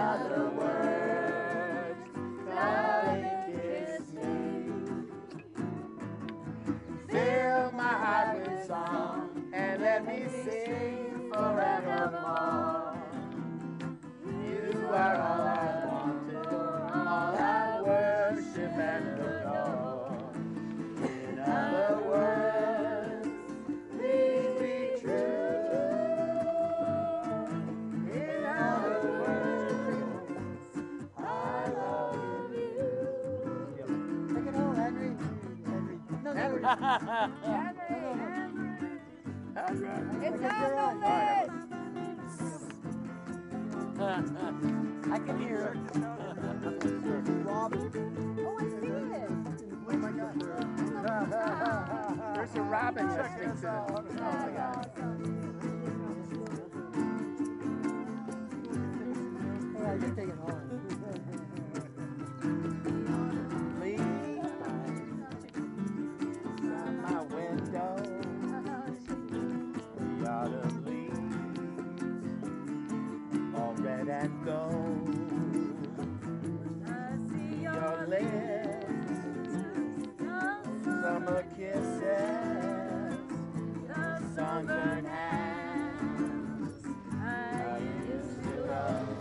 other words, darling, kiss me. Fill my heart with song and let me sing forevermore. You are all I wanted, all I worship and adore. In other words, please be true. In other words, I love you. Take it home, Henry. Henry. It's on the list. I can hear it. Robin. Oh, I see it. Oh my God. There's a robin listening to this. Oh my God. Yeah, you take it home. Leaves on my window. The autumn leaves, all red and gold. I see Your lips, summer kisses, sunburned hands I used to love.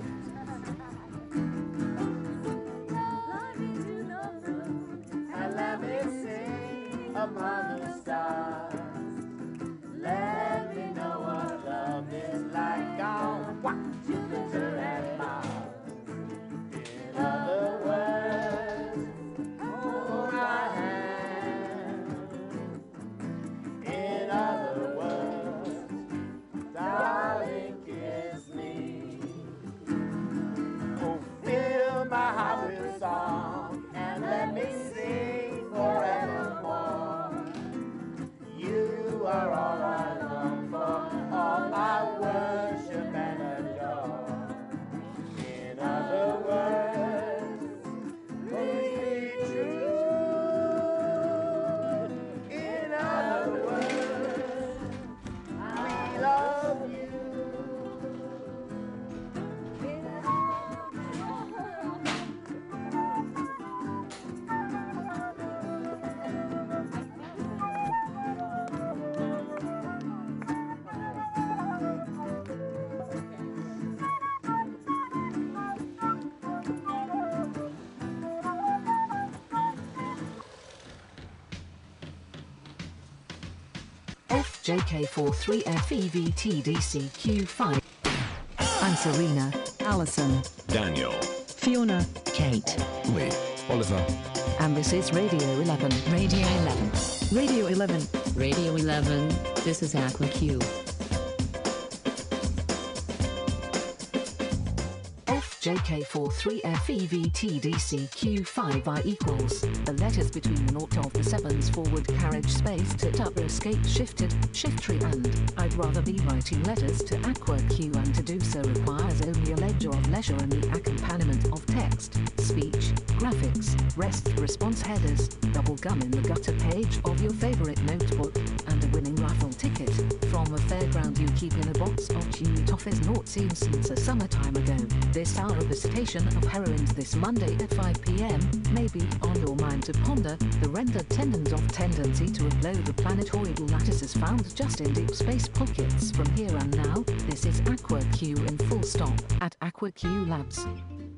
And let me sing among the stars. Let me know what love is like on Jupiter and Mars. In other words, hold my hand. In other words, darling, kiss me. Oh, fill my heart with song and let me sing forevermore. You are all I long for, all I worship and adore. In other words, please be true. In other words, we love you. JK43FEVTDCQ5. I'm Serena, Alison, Daniel, Fiona, Kate, Lee, Oliver. and this is Radio 11. Radio 11. Radio 11. Radio 11, this is Aqua Q. JK43FEVTDCQ5I equals the letters between the naught of the sevens forward carriage space to double escape shifted, shift tree and I'd rather be writing letters to Aqua Q, and to do so requires only a ledger of leisure and the accompaniment of text, speech, graphics, rest response headers, double gum in the gutter page of your favorite notebook, and a winning raffle ticket from a fairground you keep in a box of chewed toffees not seen since a summertime ago. This hour visitation of heroines this Monday at 5 p.m. may be on your mind to ponder the rendered tendons of tendency to blow the planetoidal lattices found just in deep space pockets. From here and now, this is Aqua Q in full stop at Aqua Q Labs.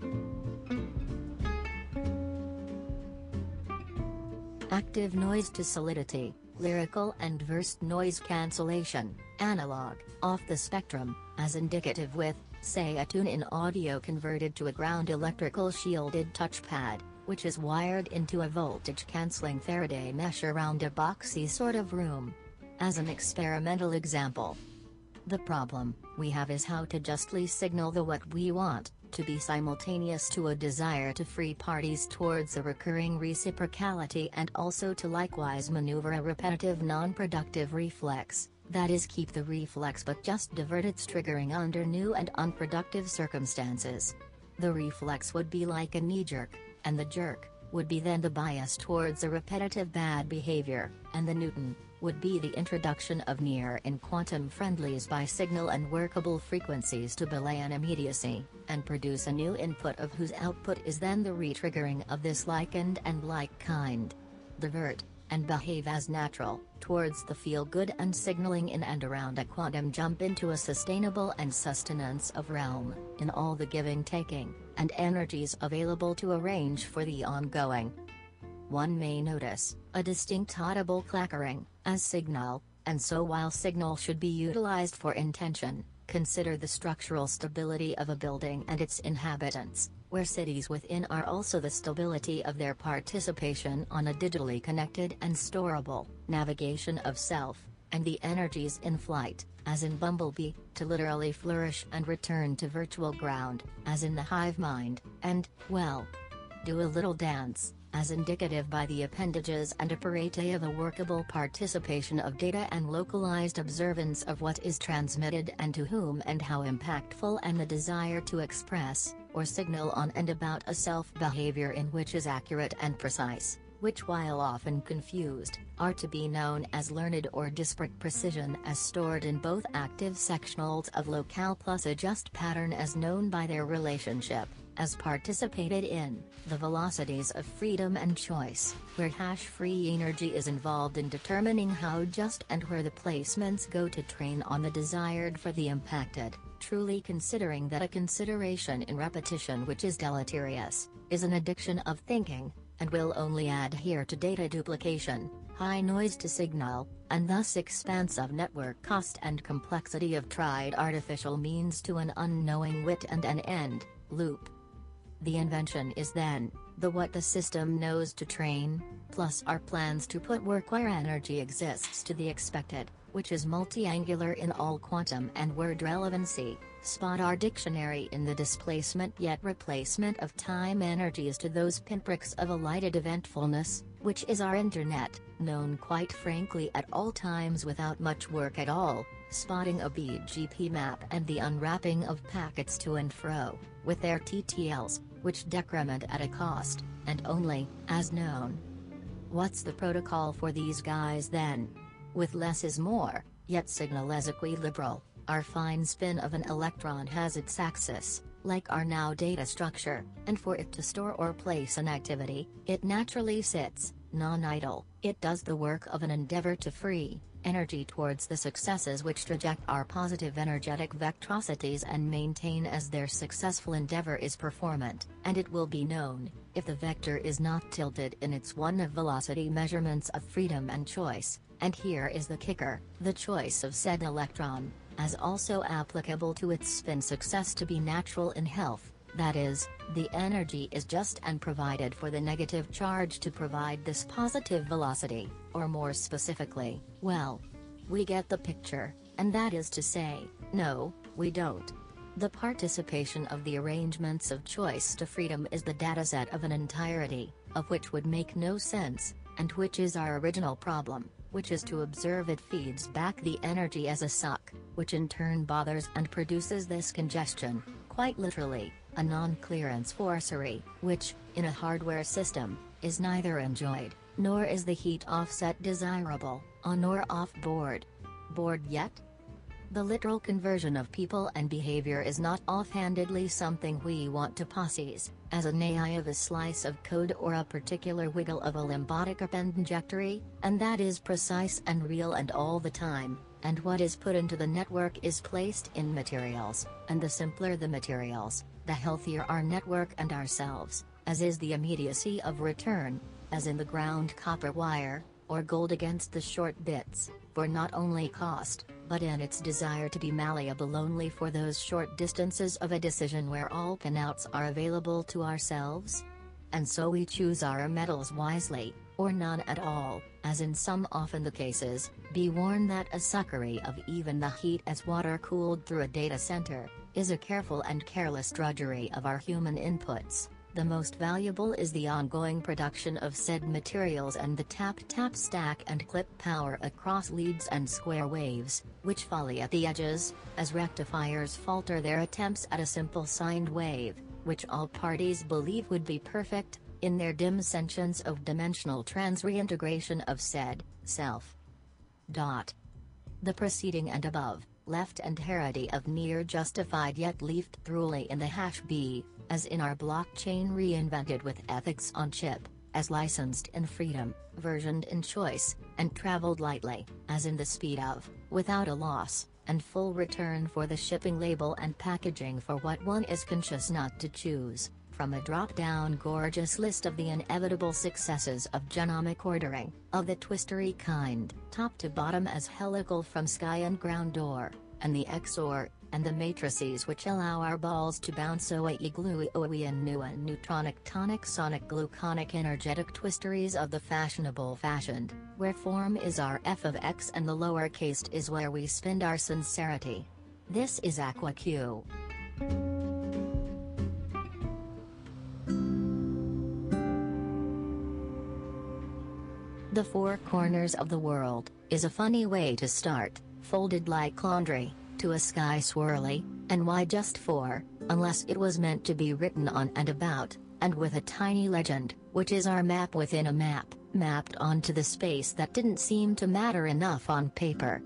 Active noise to solidity, lyrical and verse noise cancellation, analog, off the spectrum, as indicative with, say, a tune-in audio converted to a ground electrical shielded touchpad, which is wired into a voltage-canceling Faraday mesh around a boxy sort of room. As an experimental example. The problem we have is how to justly signal the what we want to be simultaneous to a desire to free parties towards a recurring reciprocality, and also to likewise maneuver a repetitive non-productive reflex, that is, keep the reflex but just divert its triggering under new and unproductive circumstances. The reflex would be like a knee jerk, and the jerk would be then the bias towards a repetitive bad behavior, and the Newton would be the introduction of near in quantum friendlies by signal and workable frequencies to belay an immediacy, and produce a new input of whose output is then the retriggering of this likened and like kind. Divert, and behave as natural, towards the feel-good and signaling in and around a quantum jump into a sustainable and sustenance of realm, in all the giving-taking, and energies available to arrange for the ongoing. One may notice a distinct audible clackering as signal, and so while signal should be utilized for intention, consider the structural stability of a building and its inhabitants, where cities within are also the stability of their participation on a digitally connected and storable navigation of self, and the energies in flight, as in Bumblebee, to literally flourish and return to virtual ground, as in the hive mind, and, well, do a little dance, as indicative by the appendages and apparatus of a workable participation of data and localized observance of what is transmitted and to whom and how impactful, and the desire to express, or signal on and about a self-behavior in which is accurate and precise, which while often confused, are to be known as learned or disparate precision as stored in both active sectionals of locale plus a just pattern as known by their relationship, as participated in, the velocities of freedom and choice, where hash-free energy is involved in determining how just and where the placements go to train on the desired for the impacted, truly considering that a consideration in repetition which is deleterious, is an addiction of thinking, and will only adhere to data duplication, high noise to signal, and thus expanse of network cost and complexity of tried artificial means to an unknowing wit and an end loop. The invention is then, the what the system knows to train, plus our plans to put work where energy exists to the expected, which is multi-angular in all quantum and word relevancy. Spot our dictionary in the displacement yet replacement of time energies to those pinpricks of a lighted eventfulness, which is our internet, known quite frankly at all times without much work at all, spotting a BGP map and the unwrapping of packets to and fro, with their TTLs, which decrement at a cost, and only, as known. What's the protocol for these guys then? With less is more, yet signal as equilibrial, our fine spin of an electron has its axis, like our now data structure, and for it to store or place an activity, it naturally sits, non-idle, it does the work of an endeavor to free energy towards the successes which traject our positive energetic vectrosities and maintain as their successful endeavor is performant, and it will be known, if the vector is not tilted in its one of velocity measurements of freedom and choice, and here is the kicker, the choice of said electron, as also applicable to its spin success to be natural in health, that is, the energy is just and provided for the negative charge to provide this positive velocity, or more specifically, well, we get the picture, and that is to say, no, we don't. The participation of the arrangements of choice to freedom is the dataset of an entirety, of which would make no sense, and which is our original problem, which is to observe it feeds back the energy as a suck, which in turn bothers and produces this congestion, quite literally, a non-clearance forcery, which, in a hardware system, is neither enjoyed, nor is the heat offset desirable, on or off board. Bored yet? The literal conversion of people and behavior is not offhandedly something we want to posses, as an AI of a slice of code or a particular wiggle of a limbotic appendectory, and that is precise and real and all the time, and what is put into the network is placed in materials, and the simpler the materials, the healthier our network and ourselves, as is the immediacy of return, as in the ground copper wire, or gold against the short bits, for not only cost, but in its desire to be malleable only for those short distances of a decision where all pinouts are available to ourselves. And so we choose our metals wisely, or none at all, as in some often the cases, be warned that a suckery of even the heat as water cooled through a data center, is a careful and careless drudgery of our human inputs. The most valuable is the ongoing production of said materials and the tap-tap stack and clip power across leads and square waves, which folly at the edges, as rectifiers falter their attempts at a simple sined wave, which all parties believe would be perfect, in their dim sentience of dimensional trans-reintegration of said self. The preceding and above, left entirety of near justified yet left truly in the hash B, as in our blockchain reinvented with ethics on chip, as licensed in freedom, versioned in choice, and traveled lightly, as in the speed of, without a loss, and full return for the shipping label and packaging for what one is conscious not to choose, from a drop-down gorgeous list of the inevitable successes of genomic ordering, of the twistery kind, top to bottom as helical from sky and ground door, and the XOR, and the matrices which allow our balls to bounce away glue and new and neutronic tonic sonic gluconic energetic twisteries of the fashionable fashioned, where form is our f of x and the lowercase is where we spend our sincerity. This is AquaQ. The four corners of the world is a funny way to start, folded like laundry, to a sky swirly, and why just four, unless it was meant to be written on and about, and with a tiny legend, which is our map within a map, mapped onto the space that didn't seem to matter enough on paper.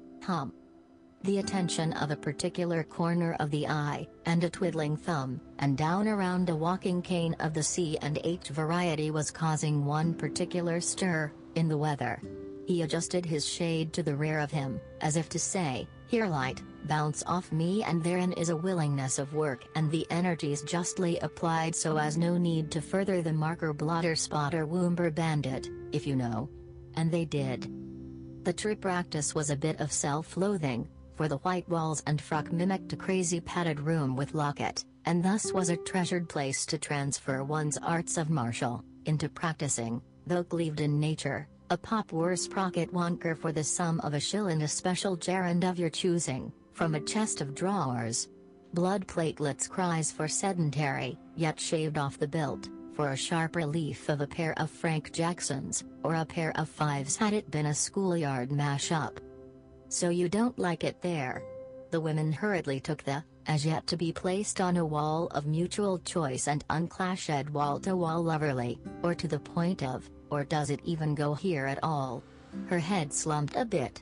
The attention of a particular corner of the eye, and a twiddling thumb, and down around a walking cane of the C and H variety was causing one particular stir, in the weather. He adjusted his shade to the rear of him, as if to say, "Here light, bounce off me," and therein is a willingness of work and the energies justly applied so as no need to further the marker blotter spotter woomber bandit, if you know. And they did. The true practice was a bit of self-loathing, for the white walls and frock mimicked a crazy padded room with locket, and thus was a treasured place to transfer one's arts of martial, into practicing, though cleaved in nature, a pop worse pocket wonker for the sum of a shillin' a special gerund of your choosing, from a chest of drawers. Blood platelets cries for sedentary, yet shaved off the built, for a sharp relief of a pair of Frank Jacksons, or a pair of fives had it been a schoolyard mash-up. So you don't like it there? The women hurriedly took the, as yet to be placed on a wall of mutual choice and unclashed wall-to-wall loverly, or to the point of, or does it even go here at all? Her head slumped a bit.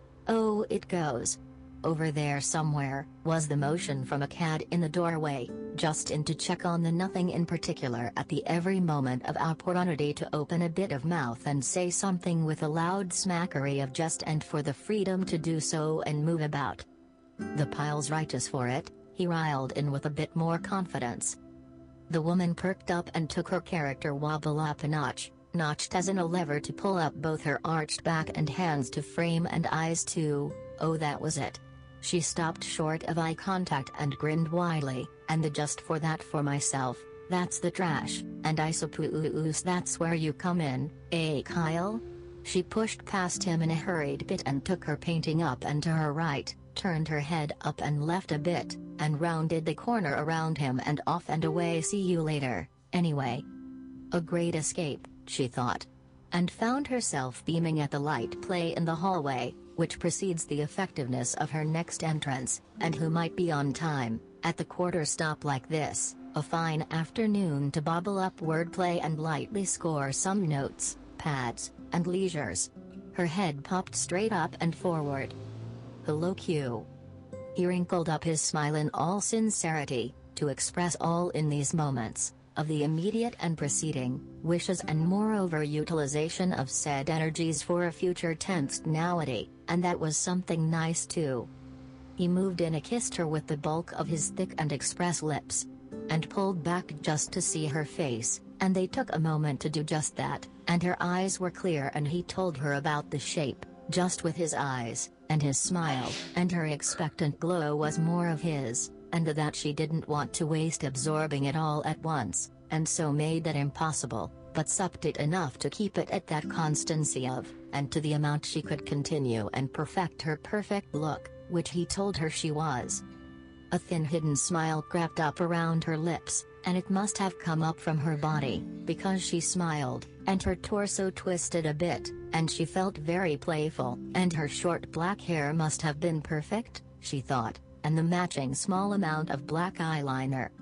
Oh, it goes. Over there somewhere, was the motion from a cad in the doorway, just in to check on the nothing in particular at the every moment of opportunity to open a bit of mouth and say something with a loud smackery of just and for the freedom to do so and move about. The pile's righteous for it, he riled in with a bit more confidence. The woman perked up and took her character wobble up a notch, notched as in a lever to pull up both her arched back and hands to frame and eyes too. Oh, that was it. She stopped short of eye contact and grinned widely, and the just for that for myself, that's the trash, and I suppose that's where you come in, eh Kyle? She pushed past him in a hurried bit and took her painting up and to her right, turned her head up and left a bit, and rounded the corner around him and off and away. See you later, anyway. A great escape, she thought. And found herself beaming at the light play in the hallway, which precedes the effectiveness of her next entrance, and who might be on time, at the quarter stop like this, a fine afternoon to bobble up wordplay and lightly score some notes, pads, and leisures. Her head popped straight up and forward. Hello Q. He wrinkled up his smile in all sincerity, to express all in these moments, of the immediate and preceding, wishes and moreover utilization of said energies for a future tense nowity, and that was something nice too. He moved in and kissed her with the bulk of his thick and express lips, and pulled back just to see her face, and they took a moment to do just that, and her eyes were clear and he told her about the shape, just with his eyes, and his smile, and her expectant glow was more of his, and that she didn't want to waste absorbing it all at once, and so made that impossible, but supped it enough to keep it at that constancy of, and to the amount she could continue and perfect her perfect look, which he told her she was. A thin hidden smile crept up around her lips, and it must have come up from her body, because she smiled, and her torso twisted a bit, and she felt very playful, and her short black hair must have been perfect, she thought, and the matching small amount of black eyeliner,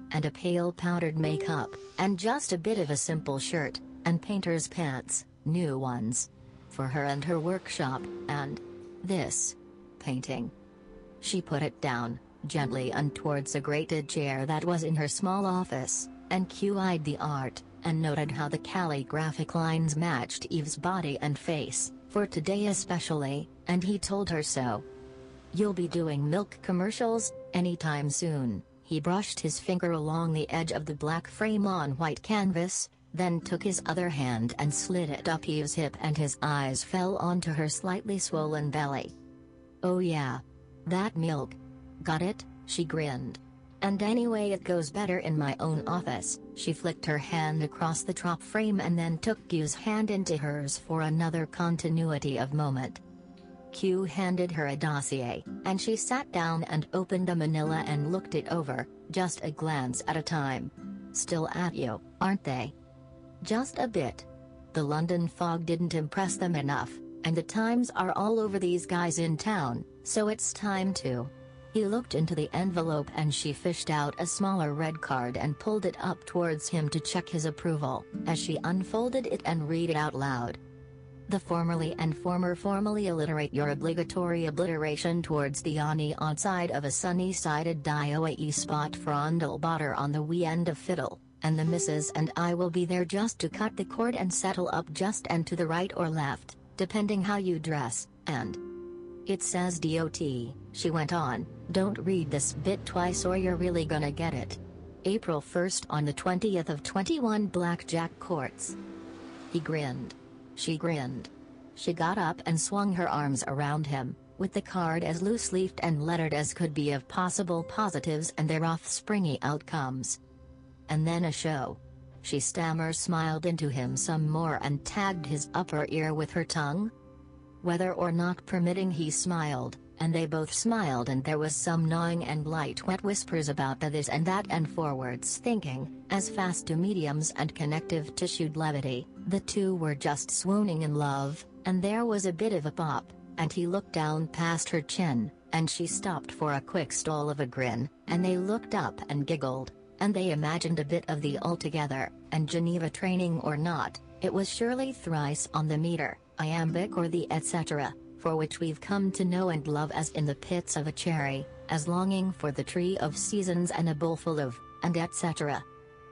and a pale powdered makeup, and just a bit of a simple shirt, and painter's pants, new ones. For her and her workshop, and this painting. She put it down, gently and towards a grated chair that was in her small office, and Q-eyed the art, and noted how the calligraphic lines matched Eve's body and face, for today especially, and he told her so. "You'll be doing milk commercials, anytime soon." He brushed his finger along the edge of the black frame on white canvas, then took his other hand and slid it up Eve's hip, and his eyes fell onto her slightly swollen belly. "Oh yeah. That milk. Got it?" she grinned. "And anyway, it goes better in my own office." She flicked her hand across the top frame and then took Q's hand into hers for another continuity of moment. Q handed her a dossier, and she sat down and opened a manila and looked it over, just a glance at a time. "Still at you, aren't they?" "Just a bit. The London fog didn't impress them enough, and the Times are all over these guys in town, so it's time to." He looked into the envelope and she fished out a smaller red card and pulled it up towards him to check his approval, as she unfolded it and read it out loud. "The formerly and former formally alliterate your obligatory obliteration towards the ani outside of a sunny-sided dioe spot frondel botter on the wee end of fiddle, and the missus and I will be there just to cut the cord and settle up just and to the right or left, depending how you dress, and..." "It says DOT," she went on, "don't read this bit twice or you're really gonna get it. April 1st on the 20th of 21 Blackjack Courts." He grinned. She grinned. She got up and swung her arms around him, with the card as loose-leafed and lettered as could be of possible positives and their offspringy outcomes. "And then a show." She smiled into him some more and tagged his upper ear with her tongue. Whether or not permitting, he smiled, and they both smiled, and there was some gnawing and light wet whispers about the this and that and forwards thinking, as fast to mediums and connective tissued levity. The two were just swooning in love, and there was a bit of a pop, and he looked down past her chin, and she stopped for a quick stall of a grin, and they looked up and giggled, and they imagined a bit of the altogether, and Geneva training or not, it was surely thrice on the meter, iambic or the etc., for which we've come to know and love as in the pits of a cherry, as longing for the tree of seasons and a bowlful of, and etc.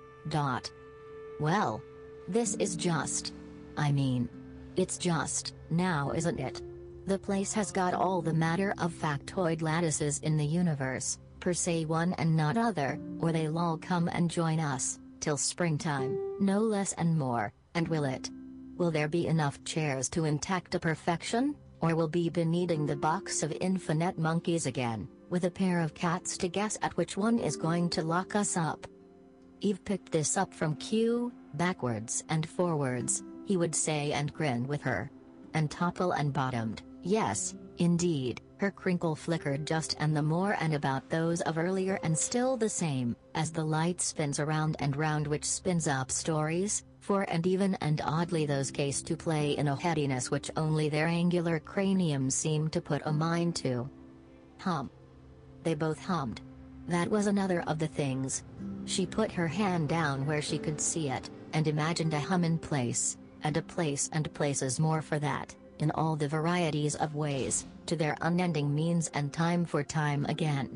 "Well. This is just. I mean. It's just, now isn't it? The place has got all the matter of factoid lattices in the universe, per se one and not other, or they'll all come and join us, till springtime, no less and more, and will it? Will there be enough chairs to intact a perfection, or will be needing the box of infinite monkeys again, with a pair of cats to guess at which one is going to lock us up?" Eve picked this up from Q, backwards and forwards, he would say, and grin with her. "And topple and bottomed, yes, indeed." Her crinkle flickered just and the more and about those of earlier, and still the same, as the light spins around and round which spins up stories, for and even and oddly those case to play in a headiness which only their angular craniums seemed to put a mind to. Hum. They both hummed. That was another of the things. She put her hand down where she could see it, and imagined a hum in place, and a place and places more for that, in all the varieties of ways, to their unending means and time for time again.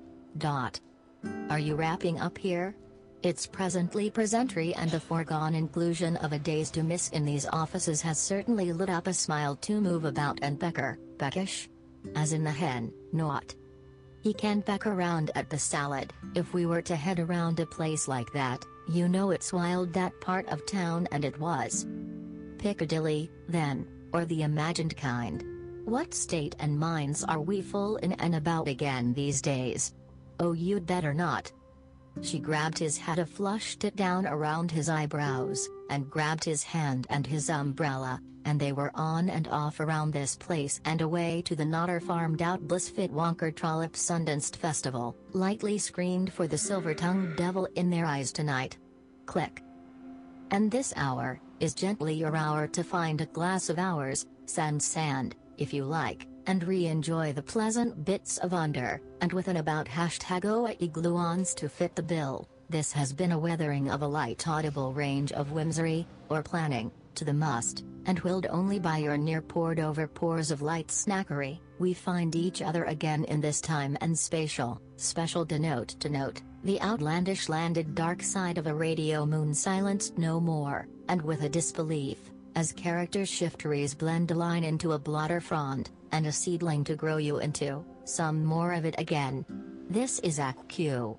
"Are you wrapping up here? It's presently presentry, and the foregone inclusion of a day's to miss in these offices has certainly lit up a smile to move about and peckish? As in the hen, not. He can peck around at the salad. If we were to head around a place like that, you know it's wild, that part of town, and it was. Piccadilly, then, or the imagined kind. What state and minds are we full in and about again these days? Oh, you'd better not." She grabbed his hat, flushed it down around his eyebrows, and grabbed his hand and his umbrella, and they were on and off around this place and away to the Nodder farmed-out Blissfit Wonker Trollop Sundance Festival, lightly screened for the silver-tongued devil in their eyes tonight. Click. "And this hour is gently your hour to find a glass of ours, sand, if you like, and re-enjoy the pleasant bits of under, and with an about #OAIGluons to fit the bill, This has been a weathering of a light audible range of whimsery, or planning, to the must, and willed only by your near poured over pores of light snackery. We find each other again in this time and spatial, special denote to note, the outlandish landed dark side of a radio moon silenced no more, and with a disbelief, as character shifteries blend a line into a blotter frond, and a seedling to grow you into, some more of it again. This is AQ.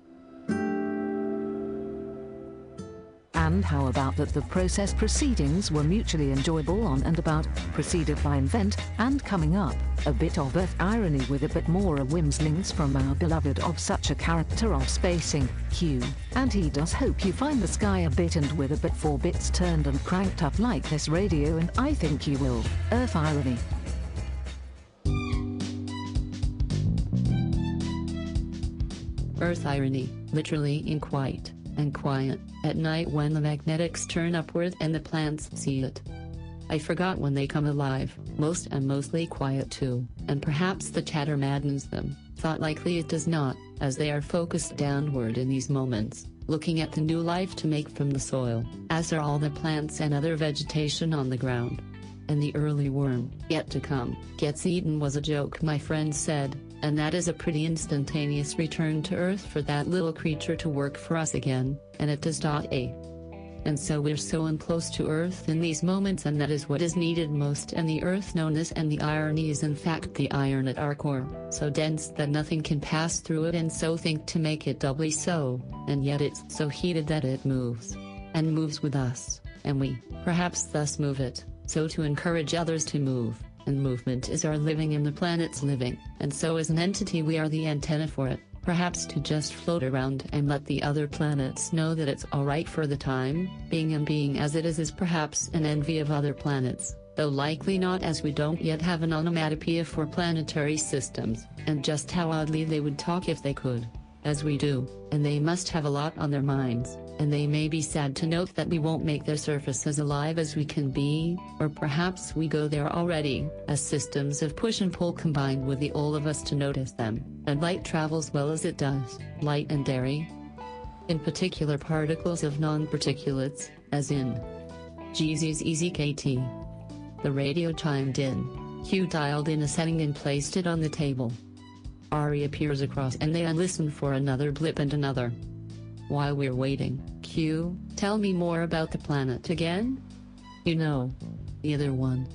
And how about that the process proceedings were mutually enjoyable on and about, preceded by invent, and coming up, a bit of earth irony with a bit more of whimslings from our beloved of such a character of spacing, Q. And he does hope you find the sky a bit and with a bit 4 bits turned and cranked up like this radio, and I think you will. Earth irony. Earth irony, literally in quiet, and quiet, at night when the magnetics turn upward and the plants see it. I forgot when they come alive, most and mostly quiet too, and perhaps the chatter maddens them, thought likely it does not, as they are focused downward in these moments, looking at the new life to make from the soil, as are all the plants and other vegetation on the ground. And the early worm, yet to come, gets eaten was a joke my friend said, and that is a pretty instantaneous return to Earth for that little creature to work for us again, and it does. And so we're so close to Earth in these moments, and that is what is needed most, and the Earth knowness and the irony is in fact the iron at our core, so dense that nothing can pass through it, and so think to make it doubly so, and yet it's so heated that it moves. And moves with us, and we, perhaps thus move it, so to encourage others to move. And movement is our living in the planet's living, and so as an entity we are the antenna for it, perhaps to just float around and let the other planets know that it's alright for the time being, and being as it is perhaps an envy of other planets, though likely not, as we don't yet have an onomatopoeia for planetary systems, and just how oddly they would talk if they could. As we do, and they must have a lot on their minds, and they may be sad to note that we won't make their surface as alive as we can be, or perhaps we go there already, as systems of push and pull combined with the all of us to notice them, and light travels well as it does, light and dairy. In particular particles of non-particulates, as in Jeezy's EZKT. The radio chimed in. Hugh dialed in a setting and placed it on the table. Ari appears across and they listen for another blip and another. While we're waiting, Q, tell me more about the planet again? You know, the other one.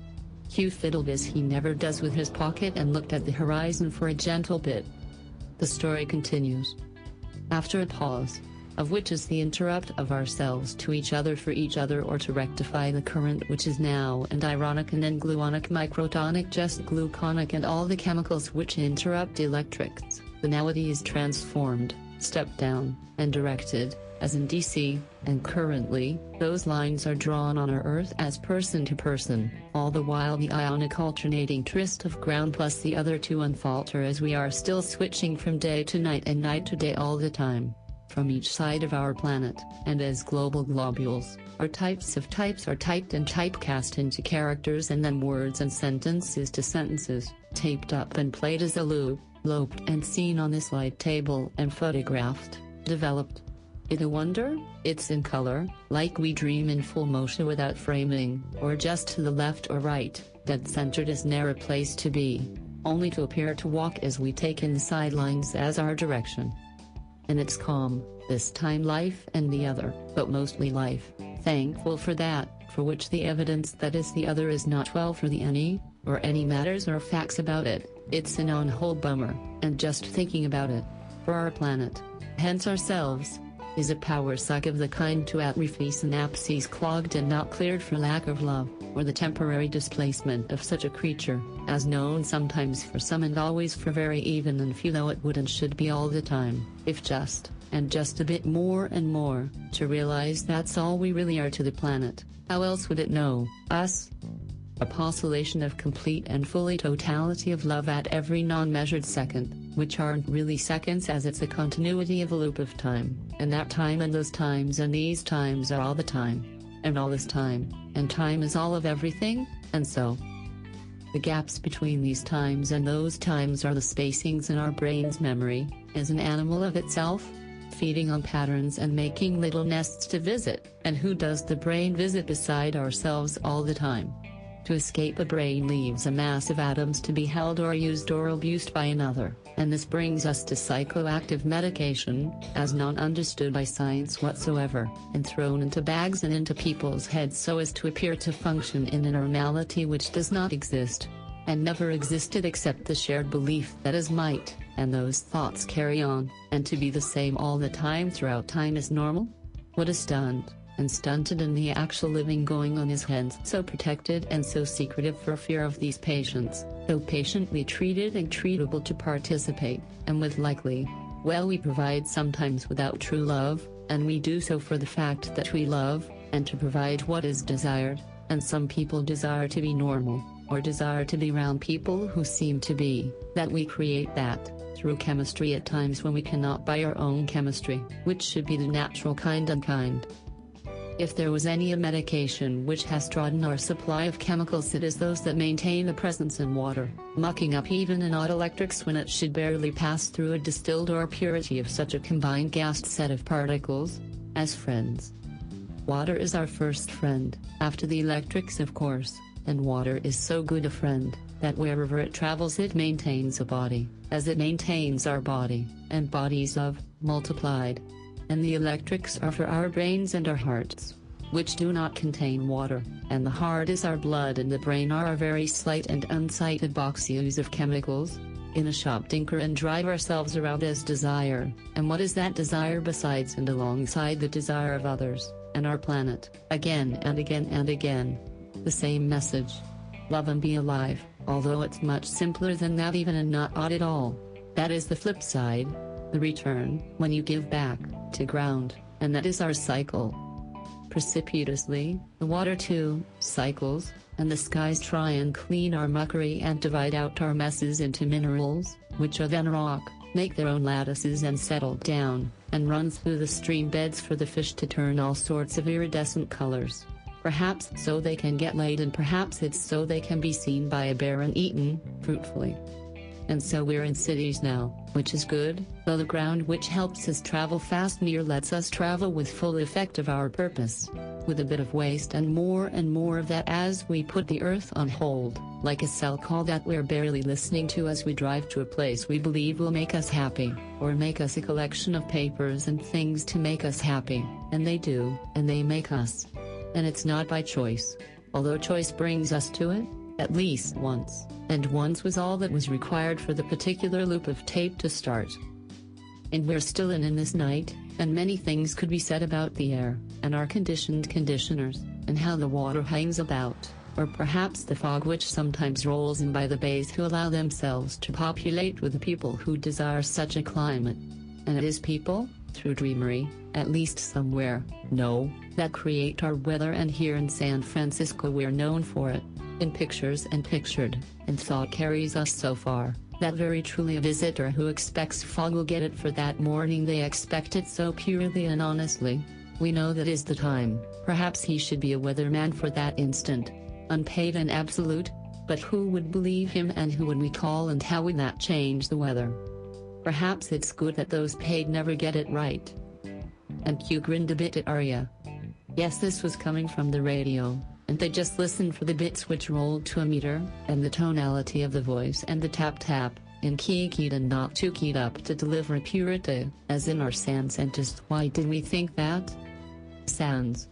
Q fiddled as he never does with his pocket and looked at the horizon for a gentle bit. The story continues. After a pause, of which is the interrupt of ourselves to each other for each other or to rectify the current which is now and ironic and then gluonic microtonic just gluconic and all the chemicals which interrupt electrics, the nowity is transformed, stepped down, and directed, as in DC, and currently, those lines are drawn on our Earth as person to person, all the while the ionic alternating tryst of ground plus the other two unfalter as we are still switching from day to night and night to day all the time. From each side of our planet, and as global globules, our types of types are typed and typecast into characters and then words and sentences to sentences, taped up and played as a loop, loped and seen on this light table and photographed, developed. It a wonder? It's in color, like we dream in full motion without framing, or just to the left or right, dead-centered is ne'er a place to be, only to appear to walk as we take in the sidelines as our direction. And it's calm, this time life and the other, but mostly life, thankful for that, for which the evidence that is the other is not well for the any, or any matters or facts about it, it's an on-whole bummer, and just thinking about it, for our planet, hence ourselves, is a power suck of the kind to atrophy synapses clogged and not cleared for lack of love, or the temporary displacement of such a creature, as known sometimes for some and always for very even and few, though it would and should be all the time, if just, and just a bit more and more, to realize that's all we really are to the planet. How else would it know us? A postulation of complete and fully totality of love at every non-measured second, which aren't really seconds as it's a continuity of a loop of time, and that time and those times and these times are all the time, and all is time, and time is all of everything, and so the gaps between these times and those times are the spacings in our brain's memory, is an animal of itself, feeding on patterns and making little nests to visit, and who does the brain visit beside ourselves all the time? To escape, a brain leaves a mass of atoms to be held or used or abused by another, and this brings us to psychoactive medication, as not understood by science whatsoever, and thrown into bags and into people's heads so as to appear to function in a normality which does not exist, and never existed except the shared belief that is might, and those thoughts carry on, and to be the same all the time throughout time is normal? What a stunt, and stunted in the actual living going on is hence so protected and so secretive for fear of these patients, though patiently treated and treatable to participate, and with likely, well, we provide sometimes without true love, and we do so for the fact that we love, and to provide what is desired, and some people desire to be normal, or desire to be around people who seem to be, that we create that, through chemistry at times when we cannot buy our own chemistry, which should be the natural kind unkind. If there was any a medication which has trodden our supply of chemicals, it is those that maintain the presence in water, mucking up even an odd electrics when it should barely pass through a distilled or purity of such a combined gassed set of particles, as friends. Water is our first friend, after the electrics of course, and water is so good a friend, that wherever it travels it maintains a body, as it maintains our body, and bodies of, multiplied. And the electrics are for our brains and our hearts, which do not contain water, and the heart is our blood and the brain are our very slight and unsighted boxes of chemicals. In a shop tinker and drive ourselves around as desire, and what is that desire besides and alongside the desire of others, and our planet, again and again and again? The same message. Love and be alive, although it's much simpler than that even and not odd at all. That is the flip side. The return, when you give back, to ground, and that is our cycle. Precipitously, the water too, cycles, and the skies try and clean our muckery and divide out our messes into minerals, which are then rock, make their own lattices and settle down, and run through the stream beds for the fish to turn all sorts of iridescent colors. Perhaps so they can get laid, and perhaps it's so they can be seen by a bear and eaten, fruitfully. And so we're in cities now, which is good, though the ground which helps us travel fast near lets us travel with full effect of our purpose, with a bit of waste and more of that as we put the earth on hold, like a cell call that we're barely listening to as we drive to a place we believe will make us happy, or make us a collection of papers and things to make us happy, and they do, and they make us. And it's not by choice, although choice brings us to it. At least once, and once was all that was required for the particular loop of tape to start. And we're still in this night, and many things could be said about the air, and our conditioned conditioners, and how the water hangs about, or perhaps the fog which sometimes rolls in by the bays who allow themselves to populate with the people who desire such a climate. And it is people, through dreamery, at least somewhere, that create our weather, and here in San Francisco we're known for it. In pictures and pictured, and thought carries us so far, that very truly a visitor who expects fog will get it for that morning. They expect it so purely and honestly. We know that is the time. Perhaps he should be a weatherman for that instant, unpaid and absolute, but who would believe him, and who would we call, and how would that change the weather? Perhaps it's good that those paid never get it right. And Q grinned a bit at Arya. Yes, this was coming from the radio. And they just listened for the bits which rolled to a meter, and the tonality of the voice and the tap-tap, in key-keyed and not too keyed up to deliver purity, as in our sans. And just why did we think that? Sans.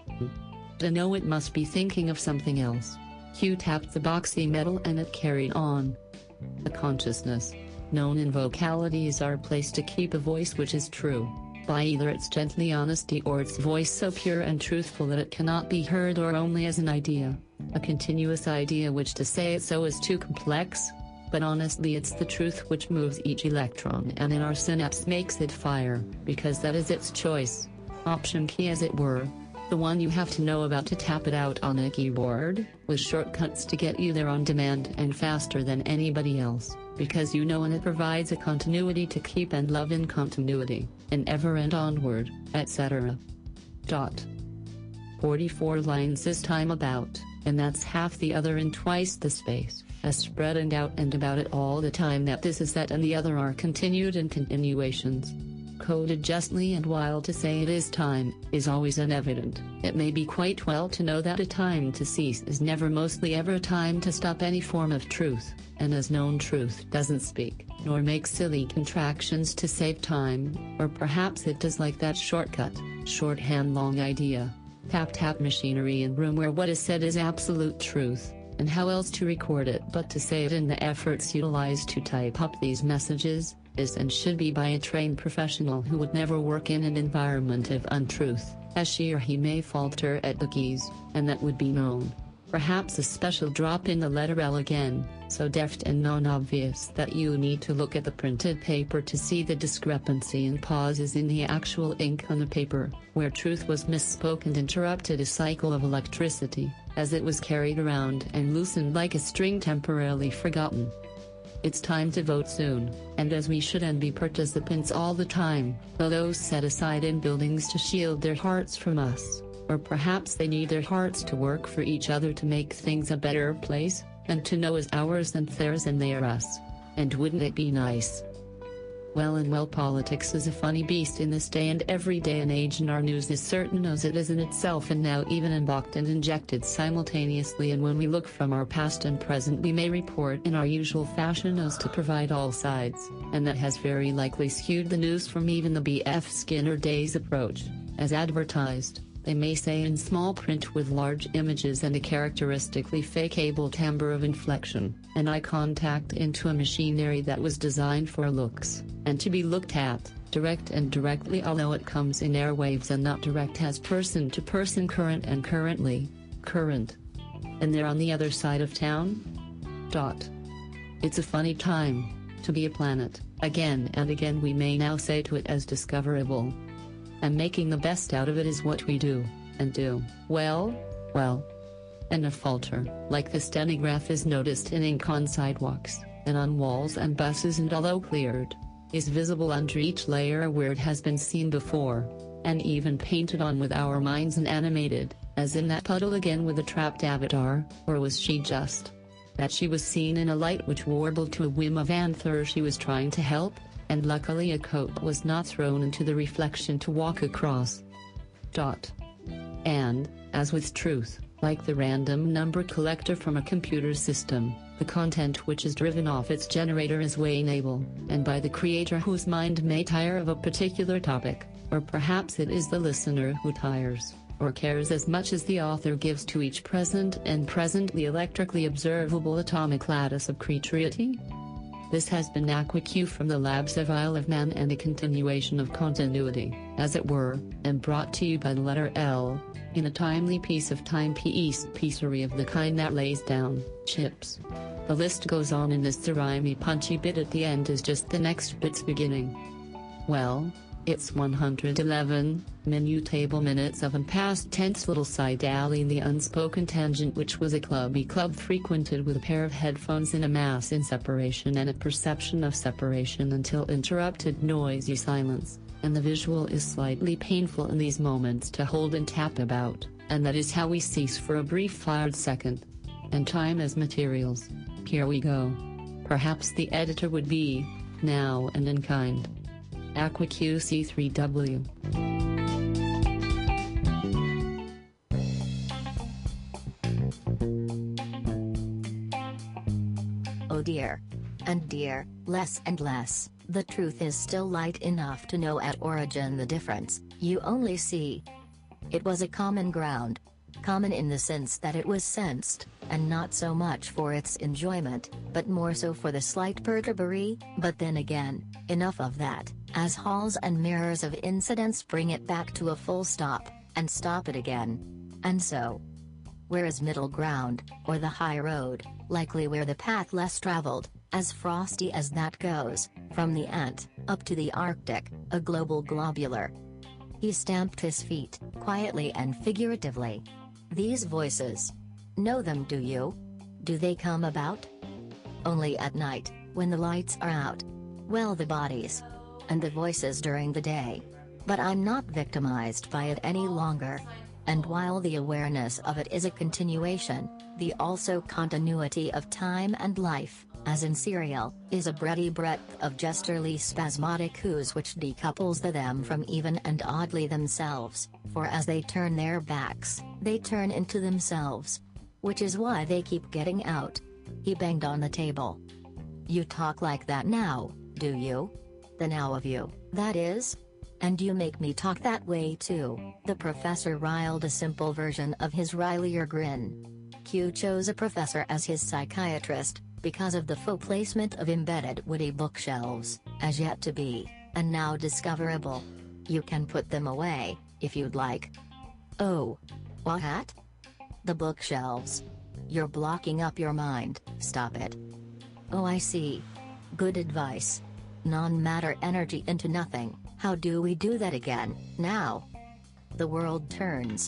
To know it must be thinking of something else. Q tapped the boxy metal and it carried on. A consciousness, known in vocality, is our place to keep a voice which is true. By either its gently honesty or its voice so pure and truthful that it cannot be heard, or only as an idea, a continuous idea which to say it so is too complex, but honestly it's the truth which moves each electron and in our synapse makes it fire, because that is its choice, option key as it were, the one you have to know about to tap it out on a keyboard, with shortcuts to get you there on demand and faster than anybody else, because you know, and it provides a continuity to keep and love in continuity, and ever and onward, etc. 44 lines this time about, and that's half the other in twice the space, as spread and out and about it all the time that this is that and the other are continued and continuations. coded justly, and while to say it is time is always unevident, it may be quite well to know that a time to cease is never mostly ever a time to stop any form of truth, and as known truth doesn't speak, nor make silly contractions to save time, or perhaps it does like that shortcut, shorthand long idea, tap machinery in room where what is said is absolute truth. And how else to record it but to say it in the efforts utilized to type up these messages, is and should be by a trained professional who would never work in an environment of untruth, as she or he may falter at the keys, and that would be known. Perhaps a special drop in the letter L again, so deft and non-obvious that you need to look at the printed paper to see the discrepancy and pauses in the actual ink on the paper, where truth was misspoke and interrupted a cycle of electricity, as it was carried around and loosened like a string temporarily forgotten. It's time to vote soon, and as we should and be participants all the time, though those set aside in buildings to shield their hearts from us, or perhaps they need their hearts to work for each other to make things a better place, and to know is ours and theirs and they are us. And wouldn't it be nice? Well, politics is a funny beast in this day and every day and age, and our news is certain as it is in itself, and now even embarked and injected simultaneously. And when we look from our past and present, we may report in our usual fashion as to provide all sides, and that has very likely skewed the news from even the B.F. Skinner day's approach, as advertised. They may say in small print with large images and a characteristically fake-able timbre of inflection, an eye contact into a machinery that was designed for looks, and to be looked at, direct and directly, although it comes in airwaves and not direct as person-to-person, current and currently, current. And they're on the other side of town? It's a funny time to be a planet. Again and again we may now say to it as discoverable. And making the best out of it is what we do, and do well, and a falter, like the stenograph is noticed in ink on sidewalks, and on walls and buses, and although cleared, is visible under each layer where it has been seen before, and even painted on with our minds and animated, as in that puddle again with the trapped avatar, or was she just that she was seen in a light which warbled to a whim of anther she was trying to help? And luckily a coat was not thrown into the reflection to walk across. And, as with truth, like the random number collector from a computer system, the content which is driven off its generator is weighable, and by the creator whose mind may tire of a particular topic, or perhaps it is the listener who tires, or cares as much as the author gives to each present and presently electrically observable atomic lattice of creaturity. This has been AquaQ from the labs of Isle of Man, and a continuation of continuity, as it were, and brought to you by the letter L, in a timely piece of timepiecery of the kind that lays down chips. The list goes on, and this rhymey punchy bit at the end is just the next bit's beginning. Well, it's 111 menu-table minutes of an past tense little side alley in the unspoken tangent, which was a clubby club frequented with a pair of headphones in a mass in separation and a perception of separation until interrupted noisy silence, and the visual is slightly painful in these moments to hold and tap about, and that is how we cease for a brief fired second. And time as materials. Here we go. Perhaps the editor would be, now and in kind. AquaQ C3W. Oh dear. And dear, less and less, the truth is still light enough to know at origin the difference, you only see. It was a common ground. Common in the sense that it was sensed, and not so much for its enjoyment, but more so for the slight perturbatory. But then again, enough of that, as halls and mirrors of incidents bring it back to a full stop, and stop it again. And so, where is middle ground, or the high road? Likely where the path less traveled, as frosty as that goes, from the Ant, up to the Arctic, a global globular. He stamped his feet, quietly and figuratively. These voices. Know them, do you? Do they come about? Only at night, when the lights are out. Well, the bodies. And the voices during the day. But I'm not victimized by it any longer. And while the awareness of it is a continuation, the also continuity of time and life, as in serial, is a bready breadth of gesturely spasmodic who's which decouples the them from even and oddly themselves, for as they turn their backs, they turn into themselves. Which is why they keep getting out. He banged on the table. You talk like that now, do you? The now of you, that is? And you make me talk that way too. The professor riled a simple version of his Riley-er grin. Q chose a professor as his psychiatrist, because of the faux placement of embedded witty bookshelves, as yet to be, and now discoverable. You can put them away, if you'd like. Oh. What? The bookshelves. You're blocking up your mind, stop it. Oh, I see. Good advice. Non-matter energy into nothing, how do we do that again, now? The world turns,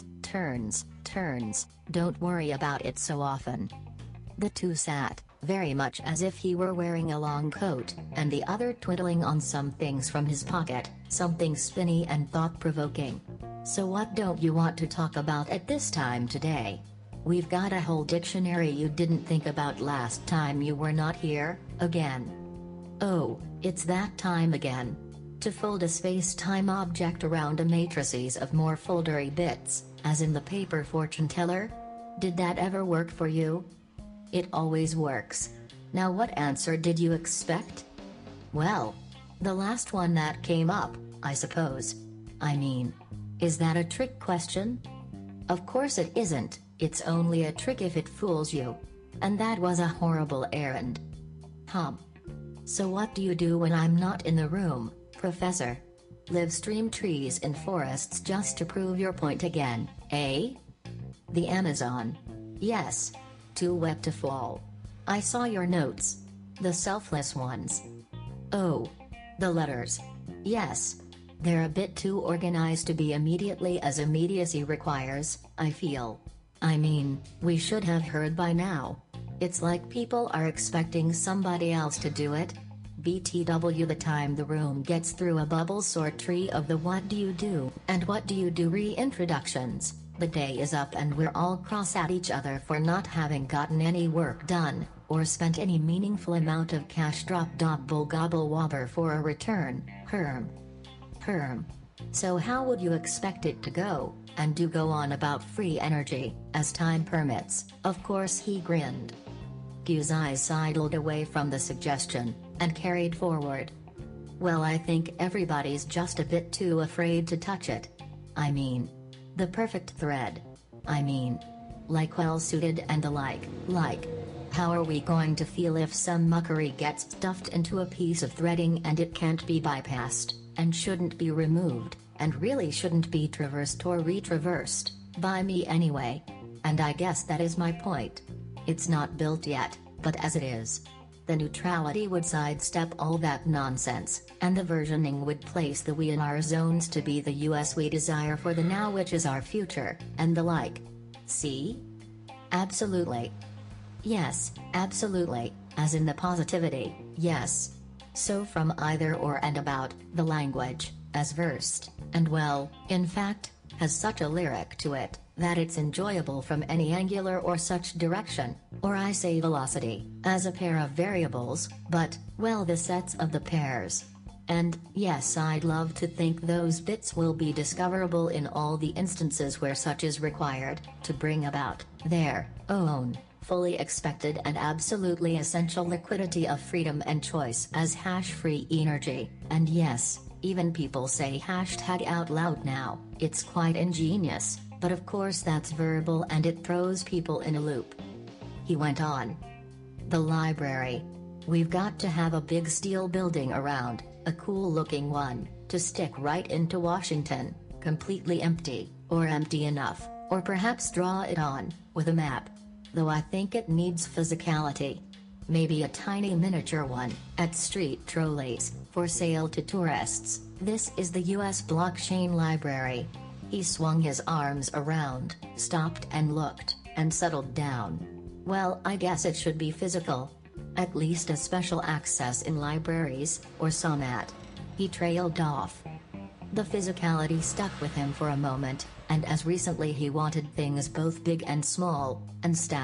don't worry about it so often. The two sat, very much as if he were wearing a long coat, and the other twiddling on some things from his pocket, something spinny and thought-provoking. So what don't you want to talk about at this time today? We've got a whole dictionary you didn't think about last time you were not here, again. Oh, it's that time again. To fold a space-time object around a matrices of more foldery bits, as in the paper fortune teller? Did that ever work for you? It always works. Now what answer did you expect? Well, the last one that came up, I suppose. I mean, is that a trick question? Of course it isn't, it's only a trick if it fools you. And that was a horrible errand. So what do you do when I'm not in the room, Professor? Live stream trees in forests just to prove your point again, eh? The Amazon. Yes. Too wet to fall. I saw your notes. The selfless ones. Oh. The letters. Yes. They're a bit too organized to be immediately as immediacy requires, I feel. I mean, we should have heard by now. It's like people are expecting somebody else to do it. BTW, the time the room gets through a bubble sort tree of the what do you do and what do you do reintroductions, the day is up and we're all cross at each other for not having gotten any work done, or spent any meaningful amount of cash drop dobble gobble wobber for a return, Herm. So how would you expect it to go, and do go on about free energy, as time permits? Of course he grinned. Q's eyes sidled away from the suggestion, and carried forward. Well, I think everybody's just a bit too afraid to touch it. I mean, the perfect thread. I mean, like well-suited and the like, how are we going to feel if some muckery gets stuffed into a piece of threading and it can't be bypassed, and shouldn't be removed, and really shouldn't be traversed or retraversed, by me anyway? And I guess that is my point. It's not built yet, but as it is, the neutrality would sidestep all that nonsense, and the versioning would place the we in our zones to be the US we desire for the now, which is our future, and the like. See? Absolutely. Yes, absolutely, as in the positivity, yes. So from either or and about, the language, as versed, and well, in fact, has such a lyric to it, that it's enjoyable from any angular or such direction, or I say velocity, as a pair of variables, but, well, the sets of the pairs. And, yes, I'd love to think those bits will be discoverable in all the instances where such is required, to bring about their own fully expected and absolutely essential liquidity of freedom and choice as hash-free energy, and yes, even people say hashtag out loud now, it's quite ingenious, but of course that's verbal and it throws people in a loop. He went on. The library. We've got to have a big steel building around, a cool-looking one, to stick right into Washington, completely empty, or empty enough, or perhaps draw it on, with a map. Though I think it needs physicality. Maybe a tiny miniature one, at street trolleys, for sale to tourists. This is the US Blockchain Library. He swung his arms around, stopped and looked, and settled down. Well, I guess it should be physical. At least a special access in libraries, or SONAT. He trailed off. The physicality stuck with him for a moment, and as recently he wanted things both big and small, and static.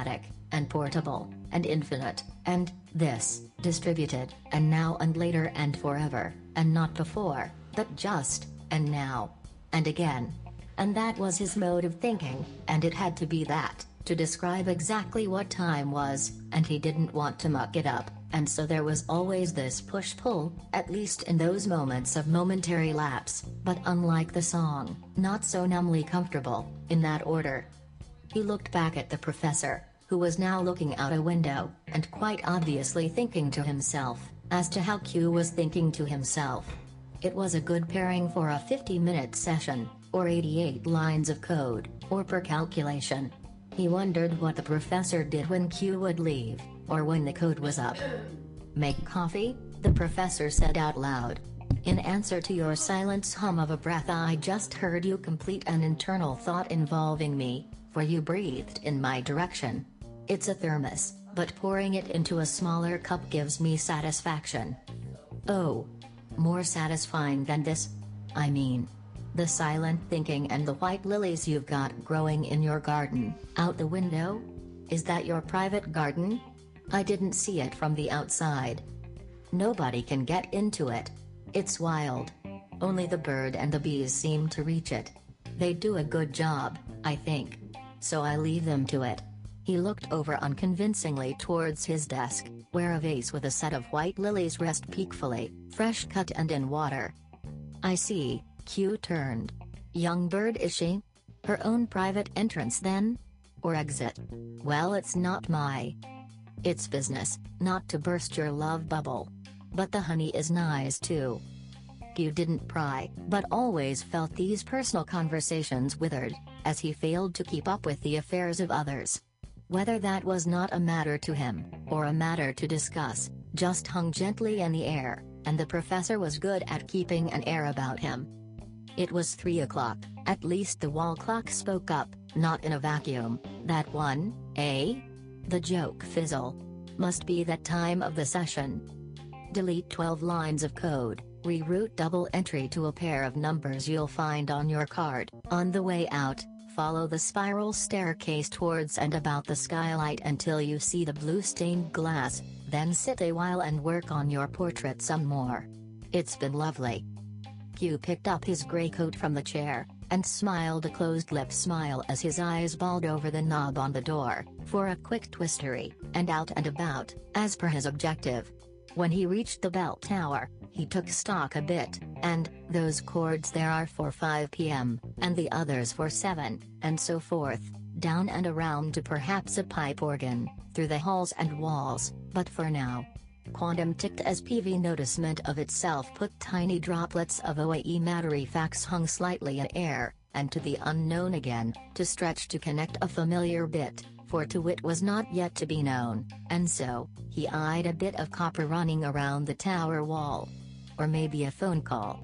and portable, and infinite, and this, distributed, and now and later and forever, and not before, but just, and now. And again. And that was his mode of thinking, and it had to be that, to describe exactly what time was, and he didn't want to muck it up, and so there was always this push-pull, at least in those moments of momentary lapse, but unlike the song, not so numbly comfortable, in that order. He looked back at the professor, who was now looking out a window, and quite obviously thinking to himself, as to how Q was thinking to himself. It was a good pairing for a 50-minute session, or 88 lines of code, or per calculation. He wondered what the professor did when Q would leave, or when the code was up. "Make coffee?" the professor said out loud. "In answer to your silent hum of a breath, I just heard you complete an internal thought involving me, for you breathed in my direction. It's a thermos, but pouring it into a smaller cup gives me satisfaction." "Oh. More satisfying than this? I mean, the silent thinking and the white lilies you've got growing in your garden, out the window? Is that your private garden? I didn't see it from the outside. Nobody can get into it. It's wild. Only the bird and the bees seem to reach it. They do a good job, I think. So I leave them to it." He looked over unconvincingly towards his desk, where a vase with a set of white lilies rested peacefully, fresh cut and in water. "I see." Q turned. "Young bird, is she? Her own private entrance then? Or exit? Well, it's not it's business, not to burst your love bubble. But the honey is nice too." Q didn't pry, but always felt these personal conversations withered, as he failed to keep up with the affairs of others. Whether that was not a matter to him, or a matter to discuss, just hung gently in the air, and the professor was good at keeping an air about him. It was 3 o'clock, at least the wall clock spoke up, not in a vacuum. "That one, eh?" The joke fizzle. "Must be that time of the session. Delete 12 lines of code, reroute double entry to a pair of numbers you'll find on your card. On the way out, follow the spiral staircase towards and about the skylight until you see the blue stained glass, then sit a while and work on your portrait some more. It's been lovely." Q picked up his grey coat from the chair, and smiled a closed-lip smile as his eyes balled over the knob on the door, for a quick twistery, and out and about, as per his objective. When he reached the bell tower, he took stock a bit, and, those chords there are for 5 p.m., and the others for 7, and so forth, down and around to perhaps a pipe organ, through the halls and walls, but for now. Quantum ticked as PV noticement of itself put tiny droplets of OAE mattery facts hung slightly in air, and to the unknown again, to stretch to connect a familiar bit, for to wit was not yet to be known, and so, he eyed a bit of copper running around the tower wall. Or maybe a phone call.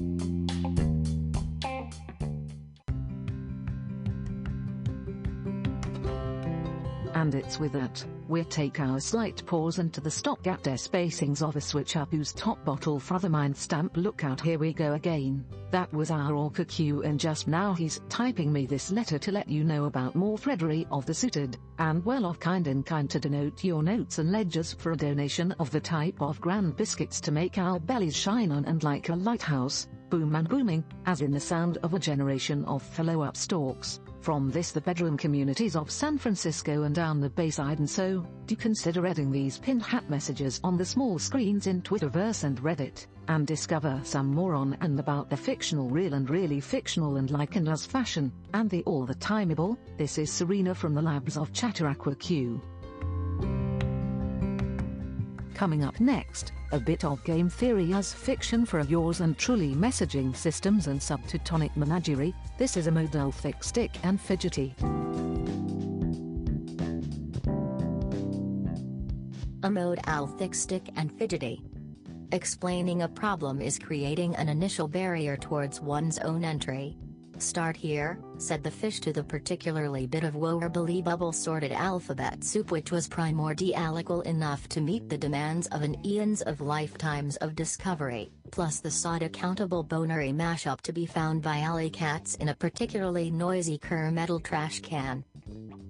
And it's with that, we take our slight pause into the stopgap despacings of a switch up whose top bottle for the mind stamp. Look out, here we go again. That was our Orca Q, and just now he's typing me this letter to let you know about more Fredry of the suited, and well off kind to denote your notes and ledgers for a donation of the type of grand biscuits to make our bellies shine on and like a lighthouse, boom and booming, as in the sound of a generation of follow-up stalks. From this the bedroom communities of San Francisco and down the Bayside, and so, do consider adding these pinned hat messages on the small screens in Twitterverse and Reddit, and discover some more on and about the fictional real and really fictional and like and as fashion, and the all the timeable. This is Serena from the labs of Chatteraqua Q. Coming up next, a bit of game theory as fiction for yours and truly messaging systems and subtotonic menagerie. This is a modal thick, stick and fidgety. A modal thick, stick and fidgety. Explaining a problem is creating an initial barrier towards one's own entry. "Start here," said the fish to the particularly bit of wobbly bubble-sorted alphabet soup which was primordialical enough to meet the demands of an eons of lifetimes of discovery, plus the sought-accountable bonery mashup to be found by alley cats in a particularly noisy Kerr metal trash can.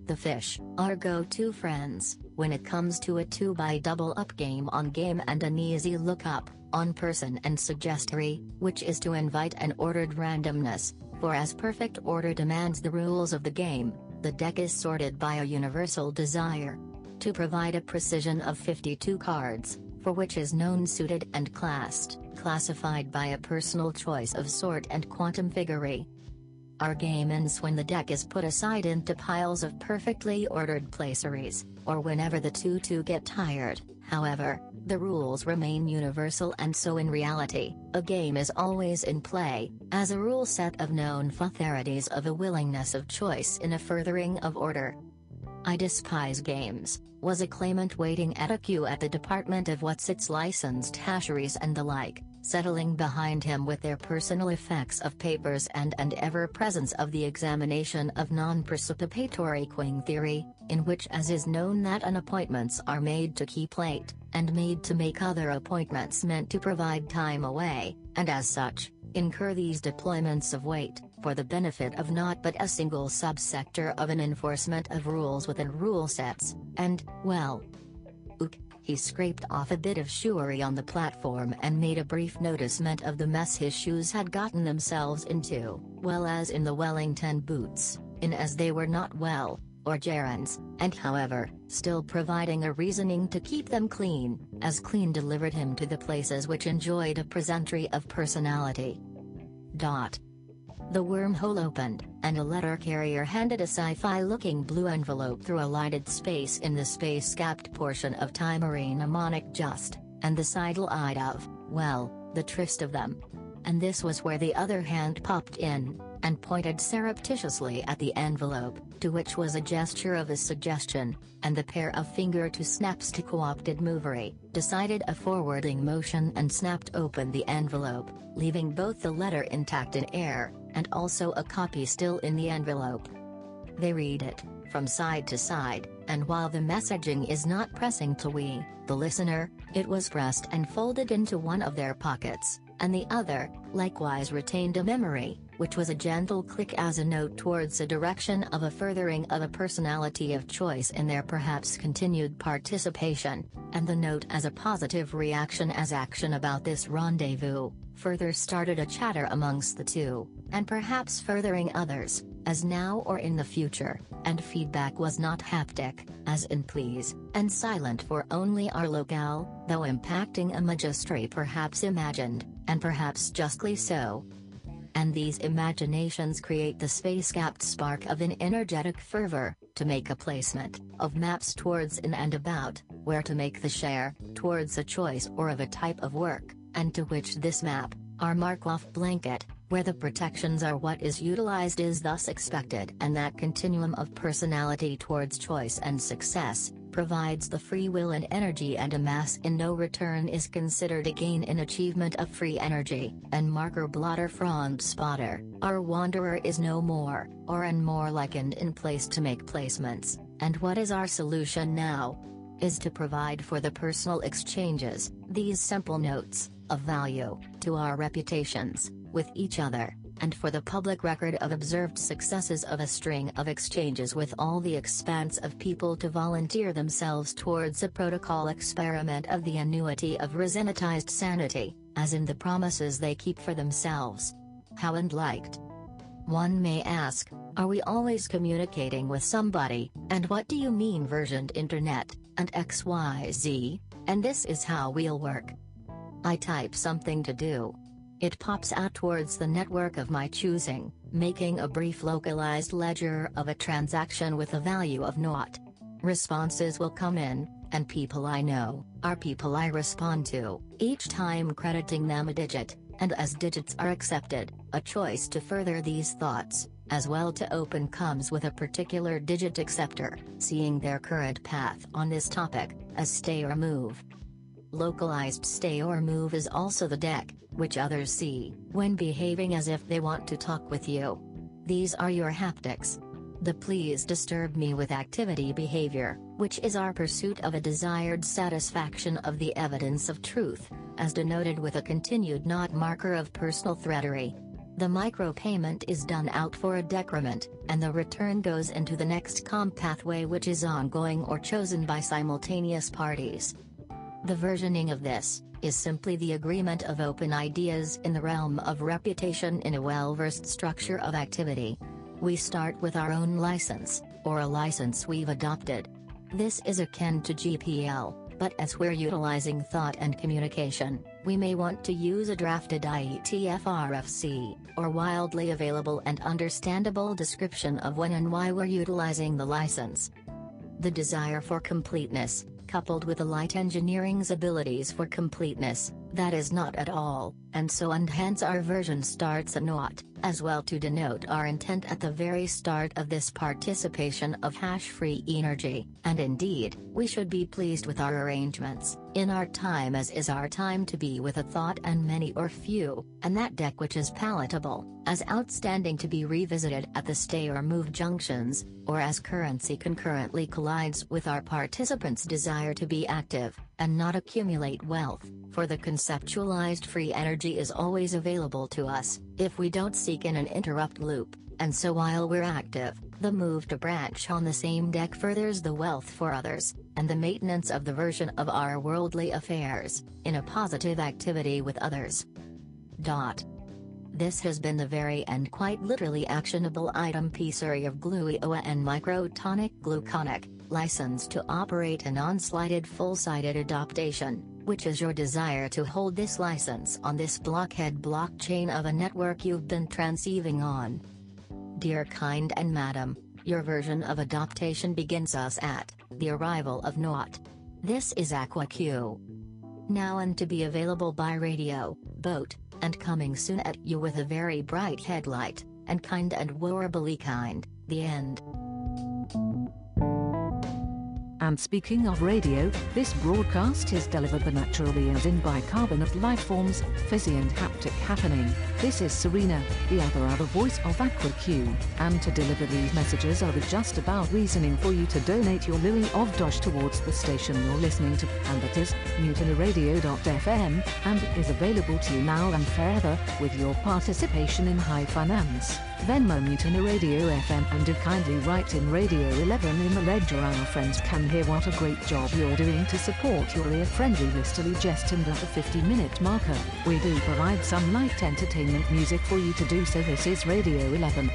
the fish, are go-to friends when it comes to a 2x double up game on game and an easy look up, on person and suggestery, which is to invite an ordered randomness, for as perfect order demands the rules of the game, the deck is sorted by a universal desire to provide a precision of 52 cards, for which is known suited and classified by a personal choice of sort and quantum figure. Our game ends when the deck is put aside into piles of perfectly ordered placeries, or whenever the two get tired. However, the rules remain universal, and so in reality, a game is always in play, as a rule set of known authorities of a willingness of choice in a furthering of order. I despise games, was a claimant waiting at a queue at the Department of What's Its licensed hasheries and the like, settling behind him with their personal effects of papers and ever-presence of the examination of non-precipitatory queen theory, in which as is known that an appointments are made to keep late, and made to make other appointments meant to provide time away, and as such, incur these deployments of weight, for the benefit of not but a single subsector of an enforcement of rules within rule sets, and, well. He scraped off a bit of shoery on the platform and made a brief noticement of the mess his shoes had gotten themselves into, well as in the Wellington boots, in as they were not well, or gerunds, and however, still providing a reasoning to keep them clean, as clean delivered him to the places which enjoyed a presentry of personality. The wormhole opened, and a letter carrier handed a sci-fi-looking blue envelope through a lighted space in the space-capped portion of Timarine mnemonic just, and the sidle-eyed of, well, the tryst of them. And this was where the other hand popped in, and pointed surreptitiously at the envelope, to which was a gesture of a suggestion, and the pair of finger-to-snaps to co-opted movery, decided a forwarding motion and snapped open the envelope, leaving both the letter intact in air, and also a copy still in the envelope. They read it, from side to side, and while the messaging is not pressing to we, the listener, it was pressed and folded into one of their pockets, and the other, likewise retained a memory, which was a gentle click as a note towards a direction of a furthering of a personality of choice in their perhaps continued participation, and the note as a positive reaction as action about this rendezvous, further started a chatter amongst the two, and perhaps furthering others, as now or in the future, and feedback was not haptic, as in please, and silent for only our locale, though impacting a magistry perhaps imagined, and perhaps justly so. And these imaginations create the space-capped spark of an energetic fervor, to make a placement, of maps towards in and about, where to make the share, towards a choice or of a type of work, and to which this map, our Markov blanket, where the protections are what is utilized is thus expected, and that continuum of personality towards choice and success, provides the free will and energy, and a mass in no return is considered a gain in achievement of free energy, and marker blotter frond spotter, our wanderer is no more, or and more likened in place to make placements, and what is our solution now? Is to provide for the personal exchanges, these simple notes, of value, to our reputations, with each other, and for the public record of observed successes of a string of exchanges with all the expanse of people to volunteer themselves towards a protocol experiment of the annuity of resinitized sanity, as in the promises they keep for themselves. How and liked. One may ask, are we always communicating with somebody, and what do you mean versioned internet, and XYZ, and this is how we'll work. I type something to do. It pops out towards the network of my choosing, making a brief localized ledger of a transaction with a value of naught. Responses will come in, and people I know, are people I respond to, each time crediting them a digit, and as digits are accepted, a choice to further these thoughts, as well to open comes with a particular digit acceptor, seeing their current path on this topic, as stay or move. Localized stay or move is also the deck, which others see, when behaving as if they want to talk with you. These are your haptics. The please disturb me with activity behavior, which is our pursuit of a desired satisfaction of the evidence of truth, as denoted with a continued not marker of personal threatery. The micropayment is done out for a decrement, and the return goes into the next comp pathway, which is ongoing or chosen by simultaneous parties. The versioning of this is simply the agreement of open ideas in the realm of reputation in a well-versed structure of activity. We start with our own license, or a license we've adopted. This is akin to GPL, but as we're utilizing thought and communication, we may want to use a drafted IETF-RFC, or wildly available and understandable description of when and why we're utilizing the license. The desire for completeness, coupled with the light engineering's abilities for completeness, that is not at all, and so and hence our version starts a not, as well to denote our intent at the very start of this participation of hash-free energy, and indeed, we should be pleased with our arrangements, in our time as is our time to be with a thought and many or few, and that deck which is palatable, as outstanding to be revisited at the stay or move junctions, or as currency concurrently collides with our participants' desire to be active, and not accumulate wealth, for the conceptualized free energy is always available to us, if we don't seek in an interrupt loop, and so while we're active, the move to branch on the same deck furthers the wealth for others, and the maintenance of the version of our worldly affairs, in a positive activity with others. This has been the very and quite literally actionable item PSURI of GLUIOA and Microtonic Gluconic, license to operate a non-slided full-sided adaptation, which is your desire to hold this license on this blockhead blockchain of a network you've been transceiving on. Dear kind and madam, your version of adaptation begins us at the arrival of naught. This is AquaQ. Now and to be available by radio, boat, and coming soon at you with a very bright headlight, and kind and warbly kind, the end. And speaking of radio, this broadcast is delivered naturally as in bicarbonate life forms, fizzy and haptic happening. This is Serena, the other voice of AquaQ, and to deliver these messages are the just about reasoning for you to donate your Louis of Dosh towards the station you're listening to, and that is mutinyradio.fm, and is available to you now and forever, with your participation in high finance. Venmo Mutiny Radio FM and do kindly write in Radio 11 in the ledger. Our friends can hear what a great job you're doing to support your ear-friendly listerly jest, and at the 50-minute marker, we do provide some light entertainment music for you to do so. This is Radio 11.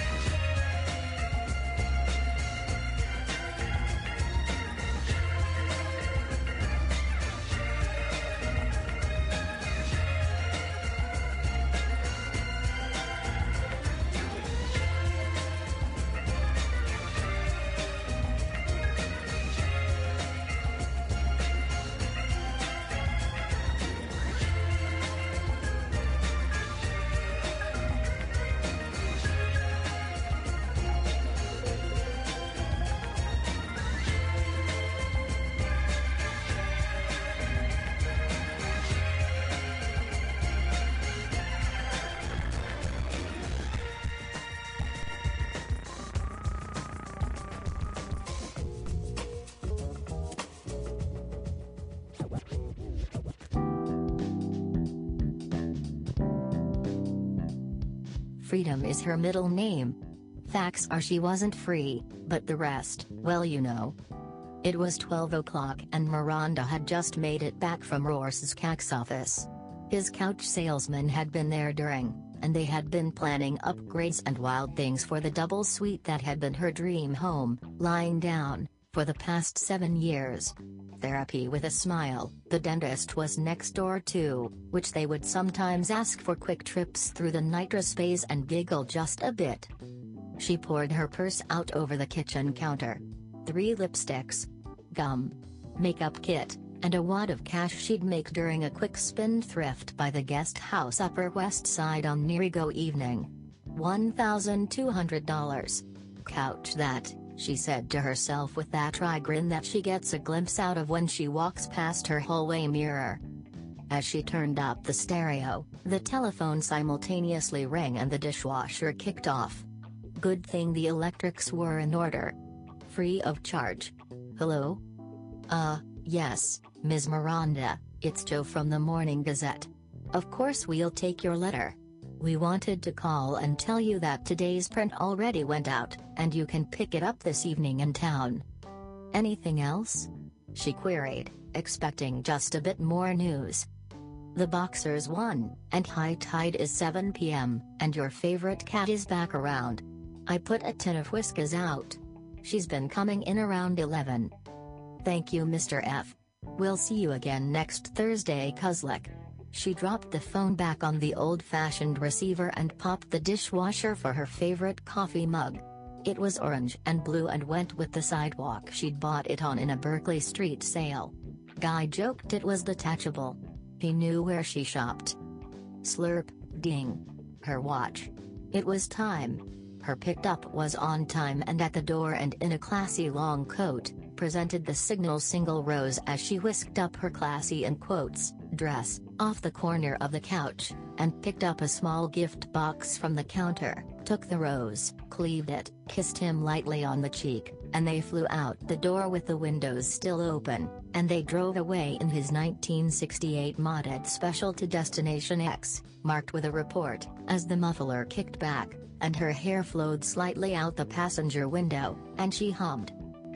Freedom is her middle name. Facts are she wasn't free, but the rest, well you know. It was 12 o'clock and Miranda had just made it back from Rors's CAC's office. His couch salesman had been there during, and they had been planning upgrades and wild things for the double suite that had been her dream home, lying down, for the past 7 years. Therapy with a smile, the dentist was next door too, which they would sometimes ask for quick trips through the nitrospace and giggle just a bit. She poured her purse out over the kitchen counter. 3 lipsticks, gum, makeup kit, and a wad of cash she'd make during a quick spendthrift by the guest house Upper West Side on Nerigo evening. $1,200. Couch that, she said to herself with that wry grin that she gets a glimpse out of when she walks past her hallway mirror. As she turned up the stereo, the telephone simultaneously rang and the dishwasher kicked off. Good thing the electrics were in order. Free of charge. Hello? Yes, Ms. Miranda, it's Joe from the Morning Gazette. Of course we'll take your letter. We wanted to call and tell you that today's print already went out, and you can pick it up this evening in town. Anything else? She queried, expecting just a bit more news. The Boxers won, and high tide is 7 p.m., and your favorite cat is back around. I put a tin of Whiskas out. She's been coming in around 11. Thank you, Mr. F. We'll see you again next Thursday, Kuzlik. She dropped the phone back on the old-fashioned receiver and popped the dishwasher for her favorite coffee mug. It was orange and blue and went with the sidewalk she'd bought it on in a Berkeley Street sale. Guy joked it was detachable. He knew where she shopped. Slurp, ding. Her watch. It was time. Her picked-up was on time and at the door and in a classy long coat, presented the signal single rose as she whisked up her classy in quotes, dress, off the corner of the couch, and picked up a small gift box from the counter, took the rose, cleaved it, kissed him lightly on the cheek, and they flew out the door with the windows still open, and they drove away in his 1968 modded special to Destination X, marked with a report, as the muffler kicked back, and her hair flowed slightly out the passenger window, and she hummed.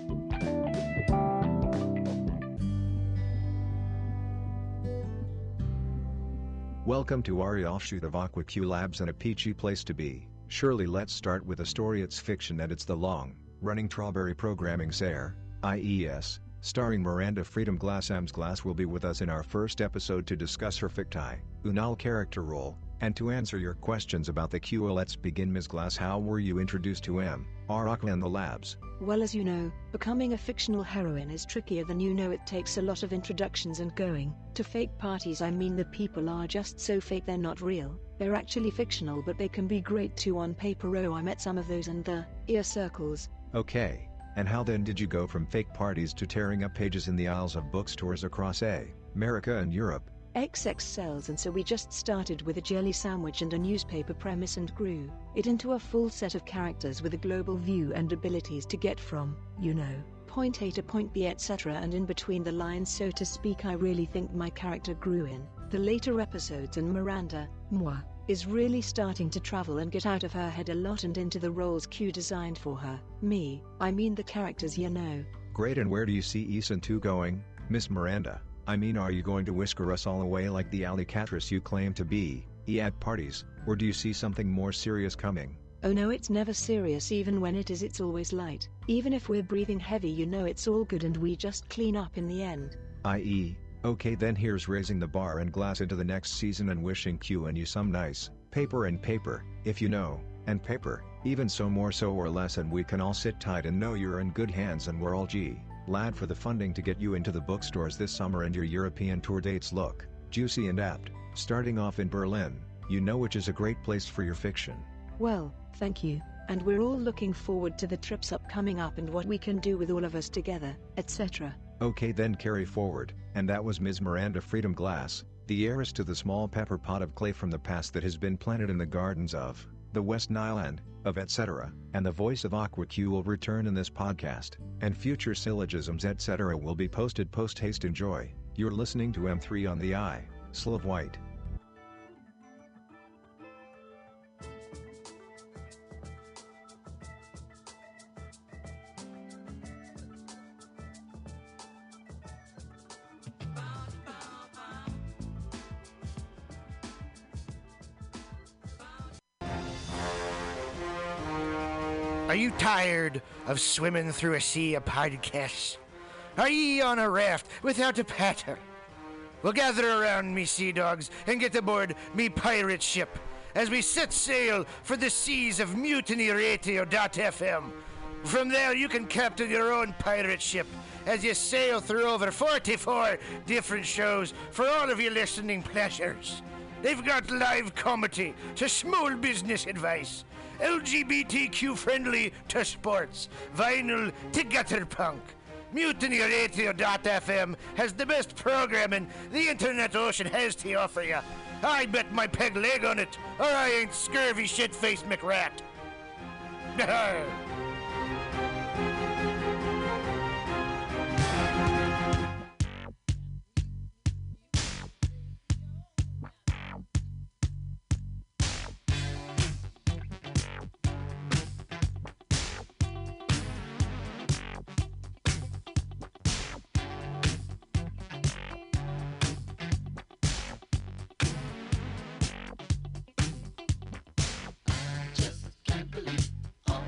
Welcome to Ari offshoot of Aqua Q Labs and a peachy place to be. Surely let's start with a story. It's fiction and it's the long-running Strawberry Programming Sayer, IES, starring Miranda Freedom Glass. Ms. Glass will be with us in our first episode to discuss her ficti, Unal character role, and to answer your questions about the Q. Let's begin. Ms. Glass, how were you introduced to Aqua and the Labs? Well, as you know, becoming a fictional heroine is trickier than you know. It takes a lot of introductions and going to fake parties. I mean, the people are just so fake they're not real. They're actually fictional, but they can be great too on paper. Oh, I met some of those in the ear circles. Okay, and how then did you go from fake parties to tearing up pages in the aisles of bookstores across America and Europe? XX sells, and so we just started with a jelly sandwich and a newspaper premise and grew it into a full set of characters with a global view and abilities to get from, point A to point B, etc. and in between the lines, so to speak. I really think my character grew in the later episodes, and Miranda, is really starting to travel and get out of her head a lot and into the roles Q designed for her. I mean the characters, Great, and where do you see Eason 2 going, Miss Miranda? I mean, are you going to whisker us all away like the allicatress you claim to be, at parties, or do you see something more serious coming? Oh no, it's never serious. Even when it is, it's always light. Even if we're breathing heavy, it's all good and we just clean up in the end. Okay, then here's raising the bar and glass into the next season and wishing Q and you some nice paper, if you know, and paper, even so more so or less, and we can all sit tight and know you're in good hands, and we're all glad for the funding to get you into the bookstores this summer, and your European tour dates look juicy and apt, starting off in Berlin, which is a great place for your fiction. Well, thank you, and we're all looking forward to the trips coming up and what we can do with all of us together, etc. Okay, then carry forward. And that was Ms. Miranda Freedom Glass, the heiress to the small pepper pot of clay from the past that has been planted in the gardens of the West Nile and of etc. And the voice of Aqua Q will return in this podcast, and future syllogisms etc. will be posted post haste. Enjoy. You're listening to M3 on the Isle of Wight. Are you tired of swimming through a sea of podcasts? Are ye on a raft without a paddle? Well, gather around me, sea dogs, and get aboard me pirate ship as we set sail for the seas of MutinyRadio.fm. From there, you can captain your own pirate ship as you sail through over 44 different shows for all of your listening pleasures. They've got live comedy to small business advice, LGBTQ friendly to sports, vinyl to gutter punk. MutinyRadio.fm has the best programming the internet ocean has to offer you. I bet my peg leg on it, or I ain't scurvy shit-faced McRat.